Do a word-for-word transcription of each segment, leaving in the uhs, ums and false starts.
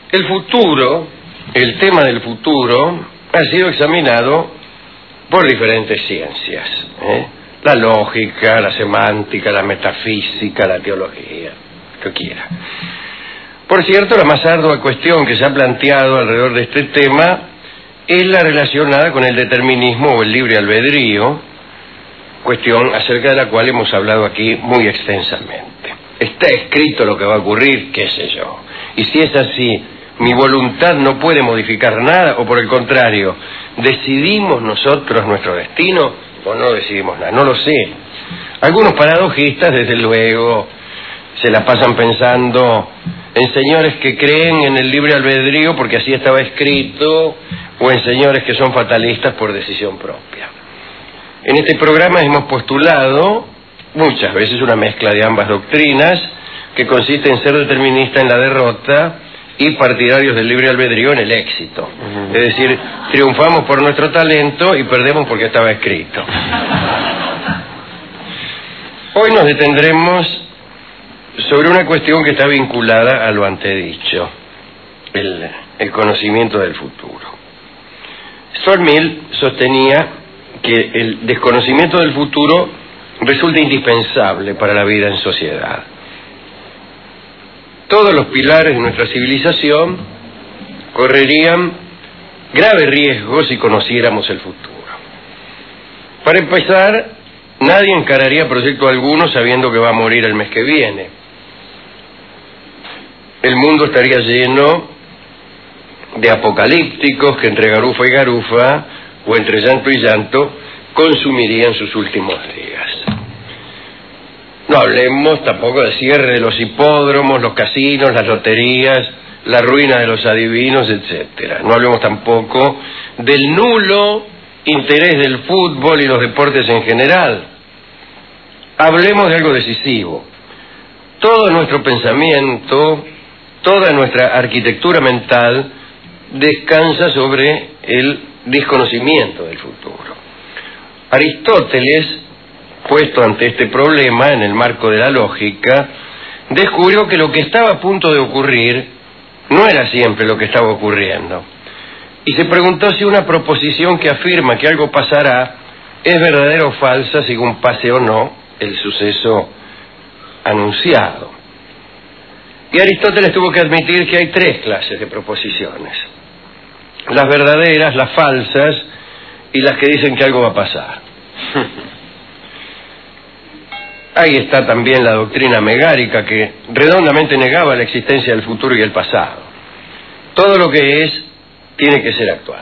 El futuro, el tema del futuro, ha sido examinado por diferentes ciencias, ¿eh? La lógica, la semántica, la metafísica, la teología, lo que quiera. Por cierto, la más ardua cuestión que se ha planteado alrededor de este tema es la relacionada con el determinismo o el libre albedrío, cuestión acerca de la cual hemos hablado aquí muy extensamente. ¿Está escrito lo que va a ocurrir? ¿Qué sé yo? Y si es así, ¿mi voluntad no puede modificar nada? ¿O por el contrario, decidimos nosotros nuestro destino o no decidimos nada? No lo sé. Algunos paradojistas, desde luego, se la pasan pensando en señores que creen en el libre albedrío porque así estaba escrito, o en señores que son fatalistas por decisión propia. En este programa hemos postulado muchas veces una mezcla de ambas doctrinas, que consiste en ser determinista en la derrota y partidarios del libre albedrío en el éxito. Uh-huh. Es decir, triunfamos por nuestro talento y perdemos porque estaba escrito. Hoy nos detendremos sobre una cuestión que está vinculada a lo antedicho, el, el conocimiento del futuro. Stuart Mill sostenía que el desconocimiento del futuro resulta indispensable para la vida en sociedad. Todos los pilares de nuestra civilización correrían graves riesgos si conociéramos el futuro. Para empezar, nadie encararía proyecto alguno sabiendo que va a morir el mes que viene. El mundo estaría lleno de apocalípticos que entre garufa y garufa, o entre llanto y llanto, consumirían sus últimos días. No hablemos tampoco del cierre de los hipódromos, los casinos, las loterías, la ruina de los adivinos, etcétera. No hablemos tampoco del nulo interés del fútbol y los deportes en general. Hablemos de algo decisivo. Todo nuestro pensamiento, toda nuestra arquitectura mental descansa sobre el desconocimiento del futuro. Aristóteles, puesto ante este problema en el marco de la lógica, descubrió que lo que estaba a punto de ocurrir no era siempre lo que estaba ocurriendo. Y se preguntó si una proposición que afirma que algo pasará es verdadera o falsa según pase o no el suceso anunciado. Y Aristóteles tuvo que admitir que hay tres clases de proposiciones: las verdaderas, las falsas y las que dicen que algo va a pasar. Ahí está también la doctrina megárica, que redondamente negaba la existencia del futuro y el pasado. Todo lo que es tiene que ser actual.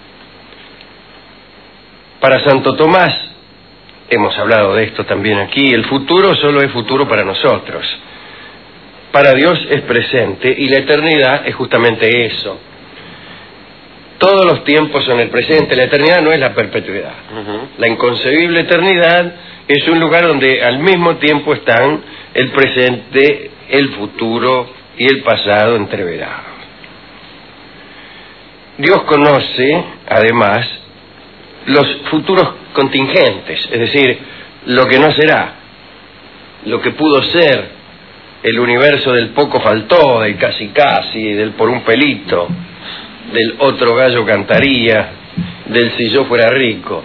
Para Santo Tomás, hemos hablado de esto también aquí, el futuro solo es futuro para nosotros. Para Dios es presente y la eternidad es justamente eso. Todos los tiempos son el presente, la eternidad no es la perpetuidad. Uh-huh. La inconcebible eternidad es un lugar donde al mismo tiempo están el presente, el futuro y el pasado entreverados. Dios conoce, además, los futuros contingentes, es decir, lo que no será, lo que pudo ser, el universo del poco faltó, del casi casi, del por un pelito, del otro gallo cantaría, del si yo fuera rico.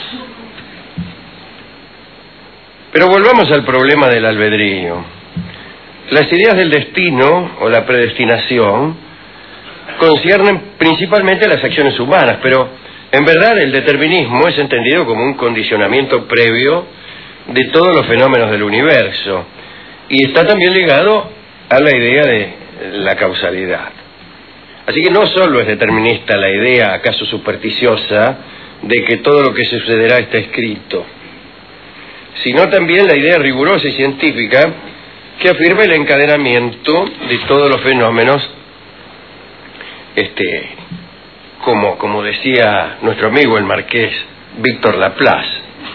Pero volvamos al problema del albedrío. Las ideas del destino o la predestinación conciernen principalmente a las acciones humanas, pero en verdad el determinismo es entendido como un condicionamiento previo de todos los fenómenos del universo y está también ligado a la idea de la causalidad. Así que no solo es determinista la idea, acaso supersticiosa, de que todo lo que sucederá está escrito, sino también la idea rigurosa y científica que afirma el encadenamiento de todos los fenómenos, este, como, como decía nuestro amigo el marqués Víctor Laplace,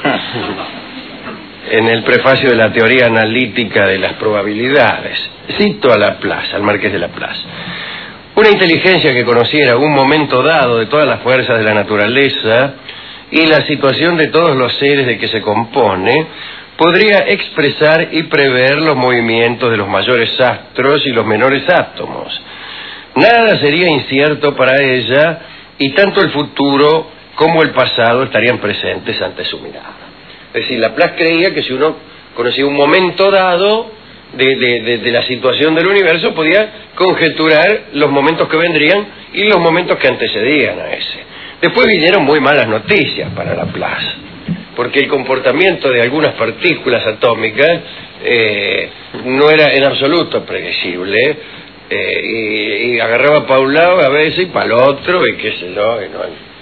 en el prefacio de la teoría analítica de las probabilidades. Cito a Laplace, al marqués de Laplace: una inteligencia que conociera un momento dado de todas las fuerzas de la naturaleza y la situación de todos los seres de que se compone, podría expresar y prever los movimientos de los mayores astros y los menores átomos. Nada sería incierto para ella y tanto el futuro como el pasado estarían presentes ante su mirada. Es decir, Laplace creía que si uno conocía un momento dado de, de, de, de la situación del universo, podía conjeturar los momentos que vendrían y los momentos que antecedían a ese. Después vinieron muy malas noticias para Laplace, porque el comportamiento de algunas partículas atómicas eh, no era en absoluto predecible, eh, y, y agarraba para un lado a veces y para el otro, y qué sé yo, y no,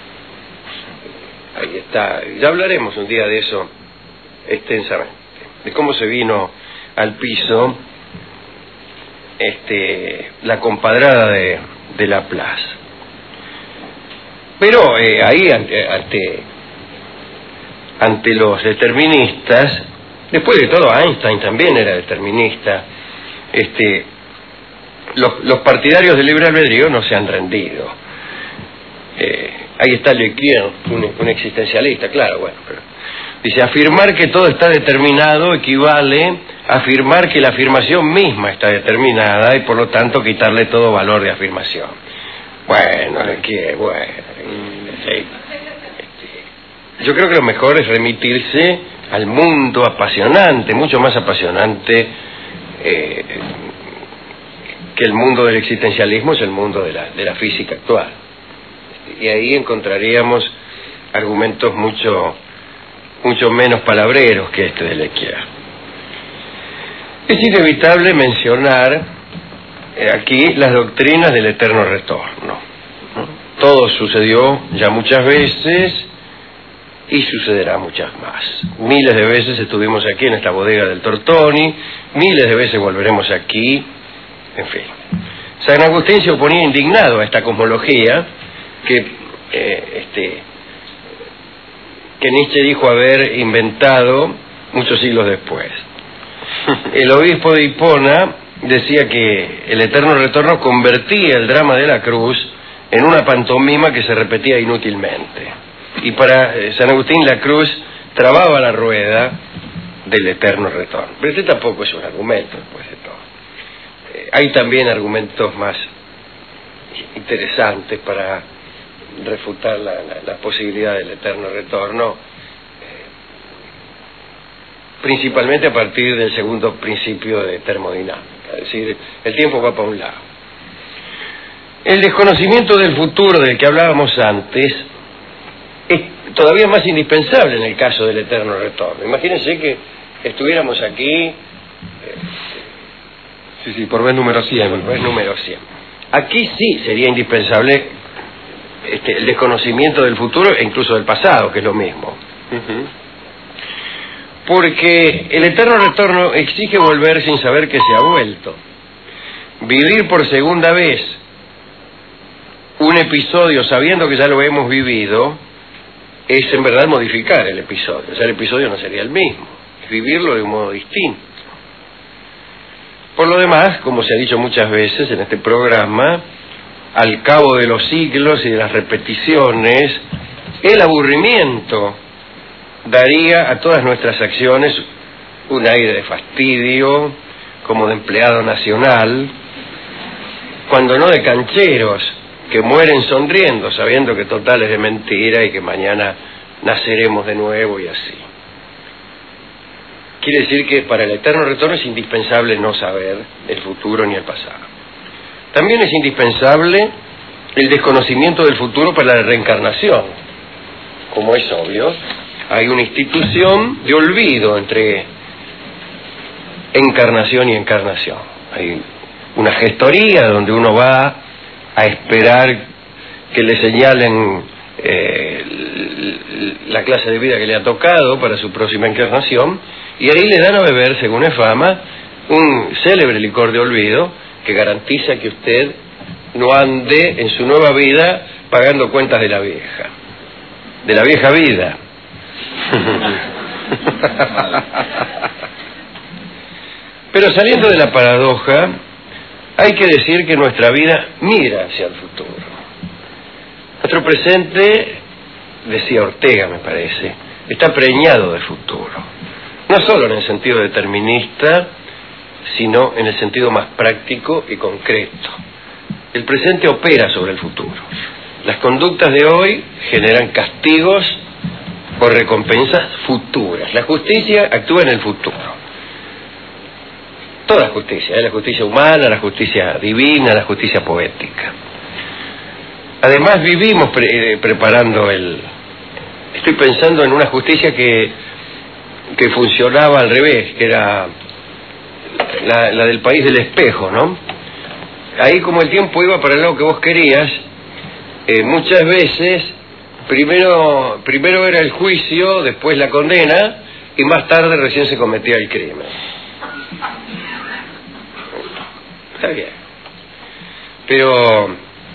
ahí está. Ya hablaremos un día de eso extensamente, de cómo se vino al piso este, la compadrada de, de Laplace. Pero eh, ahí ante, ante ante los deterministas, después de todo Einstein también era determinista, este, los, los partidarios del libre albedrío no se han rendido. Eh, ahí está Leclerc, un, un existencialista, claro, bueno, pero dice, afirmar que todo está determinado equivale a afirmar que la afirmación misma está determinada y por lo tanto quitarle todo valor de afirmación. Bueno, ¿qué? Bueno, sí. Yo creo que lo mejor es remitirse al mundo apasionante, mucho más apasionante eh, que el mundo del existencialismo, es el mundo de la, de la física actual. Y ahí encontraríamos argumentos mucho, mucho menos palabreros que este de Leclerc. Es inevitable mencionar eh, aquí las doctrinas del eterno retorno, ¿no? Todo sucedió ya muchas veces y sucederá muchas más. Miles de veces estuvimos aquí en esta bodega del Tortoni, miles de veces volveremos aquí, en fin. San Agustín se oponía indignado a esta cosmología que, eh, este, que Nietzsche dijo haber inventado muchos siglos después. El obispo de Hipona decía que el eterno retorno convertía el drama de la cruz en una pantomima que se repetía inútilmente. Y para San Agustín la cruz trababa la rueda del eterno retorno. Pero este tampoco es un argumento, después de todo. Eh, hay también argumentos más interesantes para refutar la, la, la posibilidad del eterno retorno, eh, principalmente a partir del segundo principio de termodinámica. Es decir, el tiempo va para un lado. El desconocimiento del futuro del que hablábamos antes es todavía más indispensable en el caso del eterno retorno. Imagínense que estuviéramos aquí eh, sí, sí, por vez número cien. Por vez número cien. Aquí sí sería indispensable este, el desconocimiento del futuro e incluso del pasado, que es lo mismo. Uh-huh. Porque el eterno retorno exige volver sin saber que se ha vuelto. Vivir por segunda vez un episodio sabiendo que ya lo hemos vivido es en verdad modificar el episodio. O sea, el episodio no sería el mismo, es vivirlo de un modo distinto. Por lo demás, como se ha dicho muchas veces en este programa, al cabo de los siglos y de las repeticiones, el aburrimiento daría a todas nuestras acciones un aire de fastidio, como de empleado nacional, cuando no de cancheros que mueren sonriendo, sabiendo que total es de mentira y que mañana naceremos de nuevo y así. Quiere decir que para el eterno retorno es indispensable no saber el futuro ni el pasado. También es indispensable el desconocimiento del futuro para la reencarnación. Como es obvio, hay una institución de olvido entre encarnación y encarnación. Hay una gestoría donde uno va a esperar que le señalen eh, la clase de vida que le ha tocado para su próxima encarnación, y ahí le dan a beber, según es fama, un célebre licor de olvido que garantiza que usted no ande en su nueva vida pagando cuentas de la vieja, de la vieja vida. Pero saliendo de la paradoja, hay que decir que nuestra vida mira hacia el futuro. Nuestro presente, decía Ortega, me parece, está preñado de futuro. No solo en el sentido determinista, sino en el sentido más práctico y concreto. el presente opera sobre el futuro. Las conductas de hoy generan castigos o recompensas futuras. La justicia actúa en el futuro. Toda justicia, ¿eh? La justicia humana, la justicia divina, la justicia poética. Además vivimos pre eh, preparando el... Estoy pensando en una justicia que, que funcionaba al revés, que era la, la del país del espejo, ¿no? Ahí como el tiempo iba para el lado que vos querías, eh, muchas veces primero, primero era el juicio, después la condena, y más tarde recién se cometía el crimen. Está bien. Pero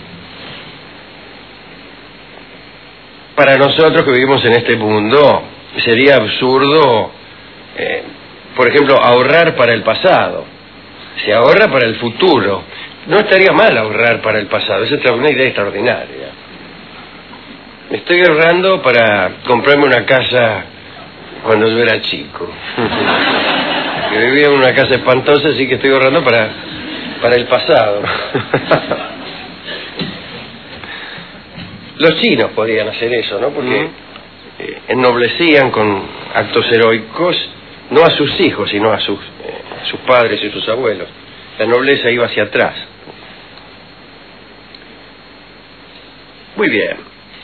para nosotros que vivimos en este mundo sería absurdo, eh, por ejemplo, ahorrar para el pasado. Se ahorra para el futuro. No estaría mal ahorrar para el pasado, esa es una idea extraordinaria. Me estoy ahorrando para comprarme una casa cuando yo era chico. Que vivía en una casa espantosa, así que estoy ahorrando para, para el pasado. Los chinos podían hacer eso, ¿no? Porque eh, ennoblecían con actos heroicos no a sus hijos, sino a sus, eh, a sus padres y sus abuelos. La nobleza iba hacia atrás. Muy bien.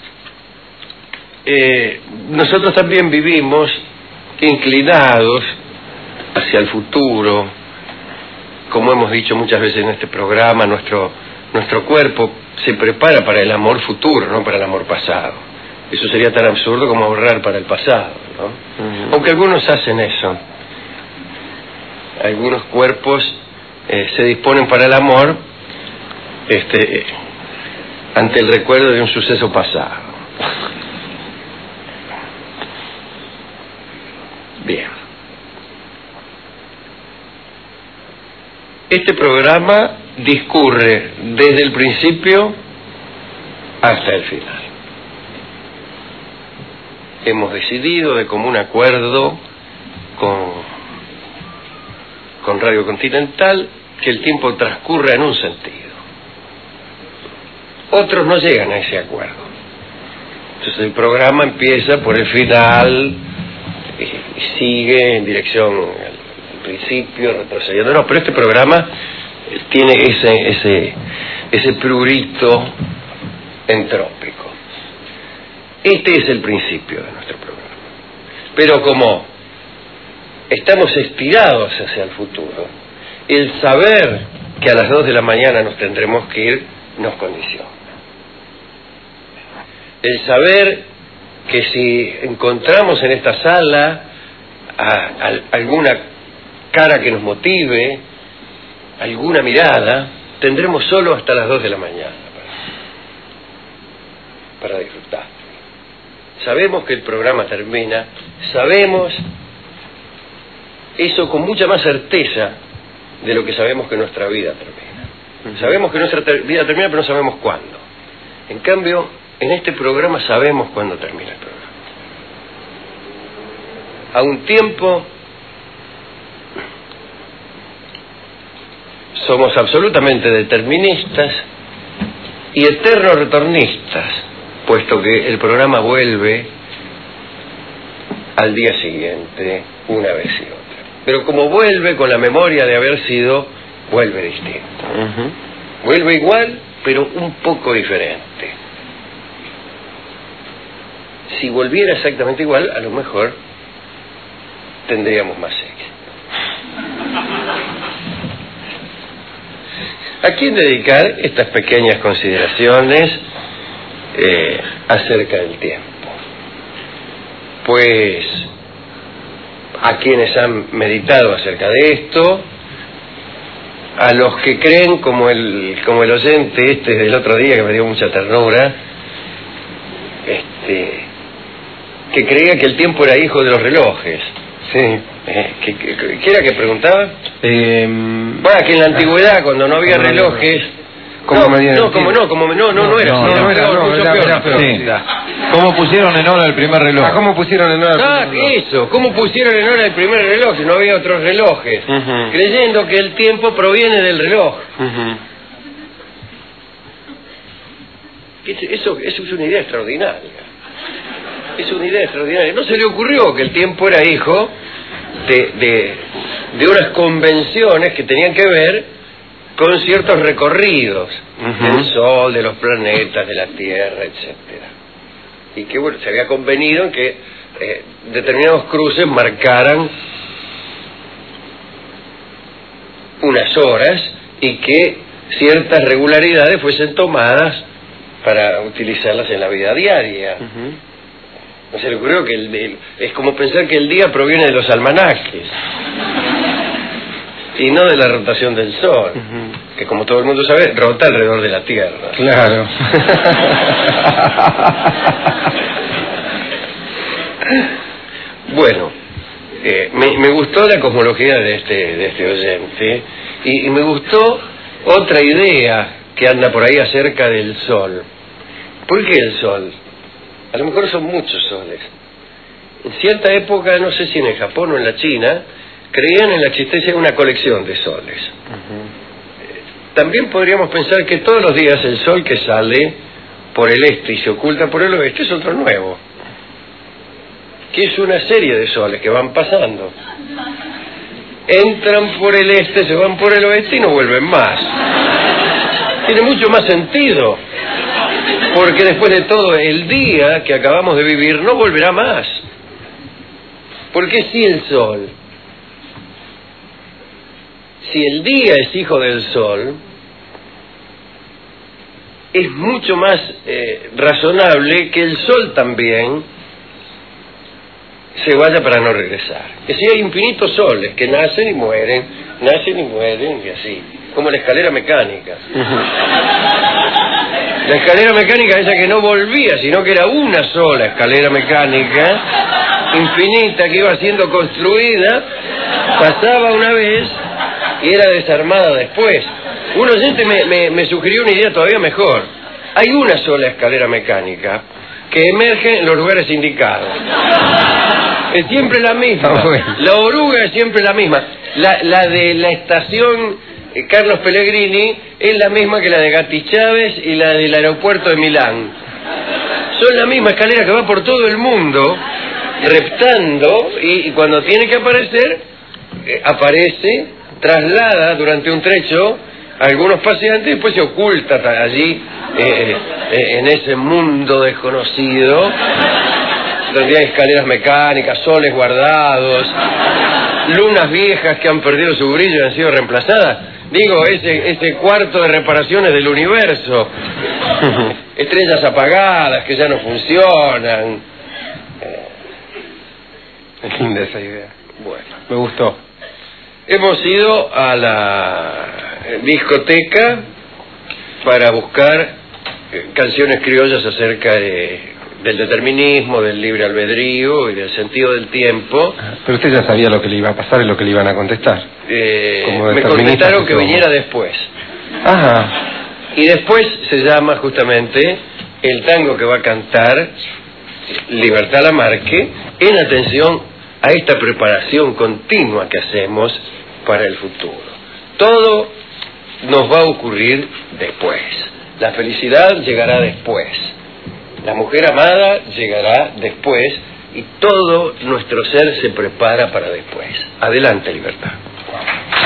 Eh, nosotros también vivimos inclinados hacia el futuro. Como hemos dicho muchas veces en este programa, nuestro, nuestro cuerpo se prepara para el amor futuro, no para el amor pasado. Eso sería tan absurdo como ahorrar para el pasado, ¿no? Uh-huh. Aunque algunos hacen eso. Algunos cuerpos eh, se disponen para el amor este, ante el recuerdo de un suceso pasado. Bien. Este programa discurre desde el principio hasta el final. Hemos decidido de común acuerdo con, con Radio Continental que el tiempo transcurra en un sentido. Otros no llegan a ese acuerdo. Entonces el programa empieza por el final y, y sigue en dirección al principio, retrocediendo. No, pero este programa tiene ese, ese, ese prurito entrópico. Este es el principio de nuestro programa. Pero como estamos estirados hacia el futuro, el saber que a las dos de la mañana nos tendremos que ir nos condiciona. El saber que si encontramos en esta sala a, a, alguna cara que nos motive, alguna mirada, tendremos solo hasta las dos de la mañana para, para disfrutar. Sabemos que el programa termina, sabemos eso con mucha más certeza de lo que sabemos que nuestra vida termina. Uh-huh. Sabemos que nuestra ter- vida termina, pero no sabemos cuándo. En cambio, en este programa sabemos cuándo termina el programa. A un tiempo somos absolutamente deterministas y eternos retornistas, puesto que el programa vuelve al día siguiente, una vez y otra. Pero como vuelve con la memoria de haber sido, vuelve distinto. Uh-huh. Vuelve igual, pero un poco diferente. Si volviera exactamente igual, a lo mejor tendríamos más éxito. ¿A quién dedicar estas pequeñas consideraciones eh, acerca del tiempo? Pues a quienes han meditado acerca de esto, a los que creen, como el como el oyente este del otro día que me dio mucha ternura, este que creía que el tiempo era hijo de los relojes. Sí. Eh, ¿qué, qué, ¿Qué era que preguntaba? Eh, bueno, que en la antigüedad, cuando no había relojes... ¿Cómo no, medían no, como no, como no, no, no era no, así, no, era, no, no, mucho era, peor. era peor. Sí. ¿Cómo pusieron en hora el primer reloj? Ah, ¿cómo pusieron en hora el primer reloj? Ah, eso, ¿cómo pusieron en hora el primer reloj si no había otros relojes? Uh-huh. Creyendo que el tiempo proviene del reloj. Uh-huh. Eso, eso es una idea extraordinaria. Es una idea extraordinaria. No se le ocurrió que el tiempo era hijo de, de, de unas convenciones que tenían que ver con ciertos recorridos uh-huh. del Sol, de los planetas, de la Tierra, etcétera. Y que bueno, se había convenido en que eh, determinados cruces marcaran unas horas y que ciertas regularidades fuesen tomadas para utilizarlas en la vida diaria. Uh-huh. No se le ocurrió que el, el, es como pensar que el día proviene de los almanaques y no de la rotación del Sol, uh-huh. que como todo el mundo sabe, rota alrededor de la Tierra. Claro. Bueno, eh, me, me gustó la cosmología de este, de este oyente y, y me gustó otra idea que anda por ahí acerca del Sol. ¿Por qué el Sol? A lo mejor son muchos soles. En cierta época, no sé si en el Japón o en la China, creían en la existencia de una colección de soles. Uh-huh. También podríamos pensar que todos los días el Sol que sale por el este y se oculta por el oeste es otro nuevo, que es una serie de soles que van pasando. Entran por el este, se van por el oeste y no vuelven más. Tiene mucho más sentido, porque después de todo el día que acabamos de vivir no volverá más. Porque si el Sol, si el día es hijo del Sol, es mucho más eh, razonable que el Sol también se vaya para no regresar. Que si hay infinitos soles que nacen y mueren, nacen y mueren y así, como la escalera mecánica. La escalera mecánica esa que no volvía, sino que era una sola escalera mecánica, infinita, que iba siendo construida, pasaba una vez y era desarmada después. Un oyente me, me, me sugirió una idea todavía mejor. Hay una sola escalera mecánica que emerge en los lugares indicados. Es siempre la misma. La oruga es siempre la misma. La, la de la estación Carlos Pellegrini es la misma que la de Gatti Chávez y la del aeropuerto de Milán. Son la misma escalera que va por todo el mundo, reptando, y, y cuando tiene que aparecer, eh, aparece, traslada durante un trecho a algunos paseantes y después se oculta allí, eh, eh, en ese mundo desconocido, donde hay escaleras mecánicas, soles guardados, lunas viejas que han perdido su brillo y han sido reemplazadas. Digo, ese, ese cuarto de reparaciones del universo. Estrellas apagadas que ya no funcionan. Es linda esa idea. Bueno, me gustó. Hemos ido a la discoteca para buscar canciones criollas acerca de... del determinismo, del libre albedrío y del sentido del tiempo. Pero usted ya sabía lo que le iba a pasar y lo que le iban a contestar. Eh, me contestaron que viniera después. Ajá. Y después se llama justamente el tango que va a cantar Libertad Lamarque, en atención a esta preparación continua que hacemos para el futuro. Todo nos va a ocurrir después. La felicidad llegará después. La mujer amada llegará después y todo nuestro ser se prepara para después. Adelante, Libertad.